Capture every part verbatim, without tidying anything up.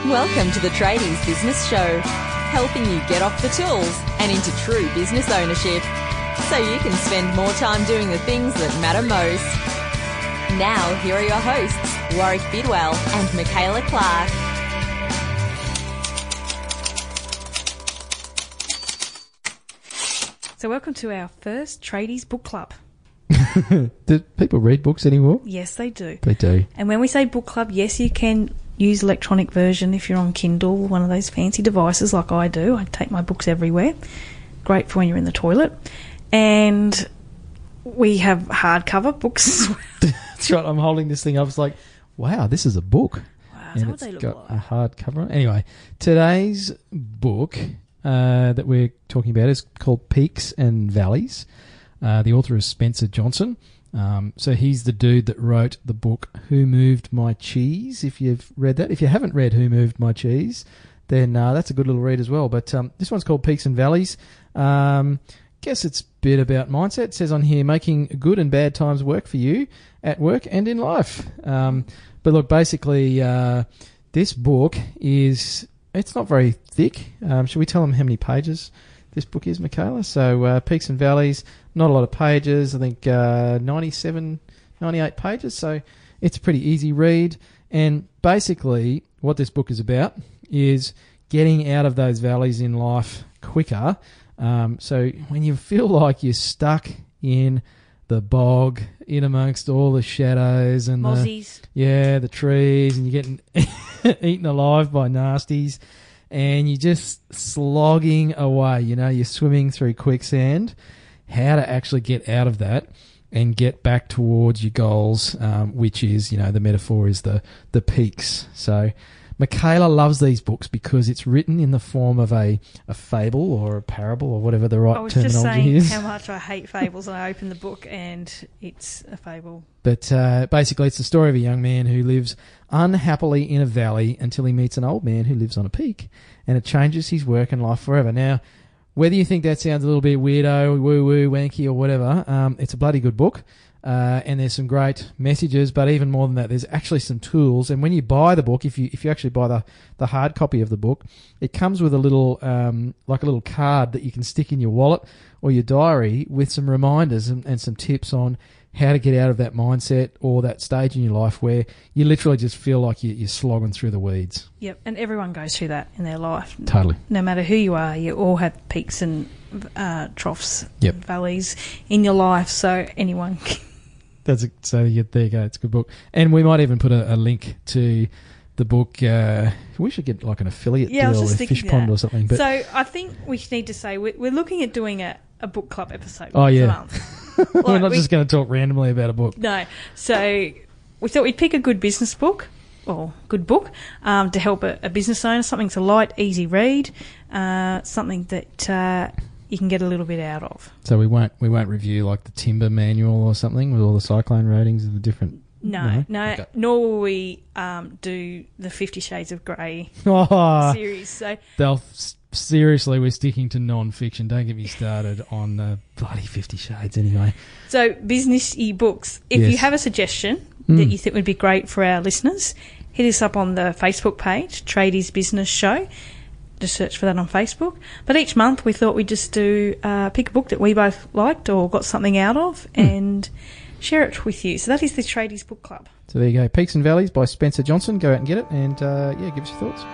Welcome to the Tradies Business Show, helping you get off the tools and into true business ownership so you can spend more time doing the things that matter most. Now, here are your hosts, Warwick Bidwell and Michaela Clark. So welcome to our first Tradies Book Club. Do people read books anymore? Yes, they do. They do. And when we say book club, yes, you can use electronic version if you're on Kindle, one of those fancy devices like I do. I take my books everywhere. Great for when you're in the toilet. And we have hardcover books as well. That's right. I'm holding this thing up. It's like, wow, this is a book. Wow, and what it's they look got like. a hardcover. Anyway, today's book uh, that we're talking about is called Peaks and Valleys. Uh, the author is Spencer Johnson. Um, so he's the dude that wrote the book Who Moved My Cheese, if you've read that. If you haven't read Who Moved My Cheese, then uh, that's a good little read as well. But um, this one's called Peaks and Valleys. Um, guess it's a bit about mindset. It says on here, making good and bad times work for you at work and in life. Um, but look, basically, uh, this book is, it's not very thick. Um, should we tell them how many pages this book is, Michaela? So uh, Peaks and Valleys, not a lot of pages. I think uh, ninety-seven, ninety-eight pages. So it's a pretty easy read. And basically what this book is about is getting out of those valleys in life quicker. Um, so when you feel like you're stuck in the bog, in amongst all the shadows and Mozzies. the, yeah, the trees, and you're getting eaten alive by nasties, and you're just slogging away, you know, you're swimming through quicksand, how to actually get out of that and get back towards your goals, um, which is, you know, the metaphor is the, the peaks. So Michaela loves these books because it's written in the form of a, a fable or a parable or whatever the right I was just terminology saying is. how much I hate fables, and I open the book and it's a fable. But uh, basically it's the story of a young man who lives unhappily in a valley until he meets an old man who lives on a peak, and it changes his work and life forever. Now, whether you think that sounds a little bit weirdo, woo-woo, wanky or whatever, um, it's a bloody good book. Uh, and there's some great messages, but even more than that, there's actually some tools. And when you buy the book, if you if you actually buy the, the hard copy of the book, it comes with a little um, like a little card that you can stick in your wallet or your diary with some reminders and, and some tips on how to get out of that mindset or that stage in your life where you literally just feel like you, you're slogging through the weeds. Yep, and everyone goes through that in their life. Totally. No matter who you are, you all have peaks and uh, troughs, Yep. valleys in your life, so anyone can. That's a, so you, there you go. It's a good book, and we might even put a, a link to the book. Uh, we should get like an affiliate Yeah, I was deal just with thinking Fish Pond that. or something. But So I think we need to say we're, we're looking at doing a, a book club episode Oh, once yeah. a month. we're Like, not we- just going to talk randomly about a book. No. So we thought we'd pick a good business book or good book um, to help a, a business owner, something to light, easy read, uh, something that uh, you can get a little bit out of. So we won't we won't review like the timber manual or something with all the cyclone ratings of the different. No, no, Okay. nor will we um, do the Fifty Shades of Grey Oh, series. So they'll seriously, we're sticking to non-fiction. Don't get me started on the bloody Fifty Shades. Anyway, So, business-y books. If you Yes. have a suggestion Mm. that you think would be great for our listeners, hit us up on the Facebook page, Tradies Business Show. Just search for that on Facebook. But each month we thought we'd just do uh, pick a book that we both liked or got something out of and share it with you. So that is the Tradies Book Club. so there you go. Peaks and Valleys by Spencer Johnson. Go out and get it, and uh, yeah, give us your thoughts.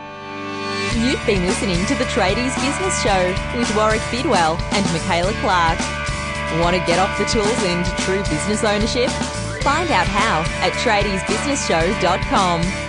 You've been listening to the Tradies Business Show with Warwick Bidwell and Michaela Clark. Want to get off the tools and into true business ownership? Find out how at tradies business show dot com.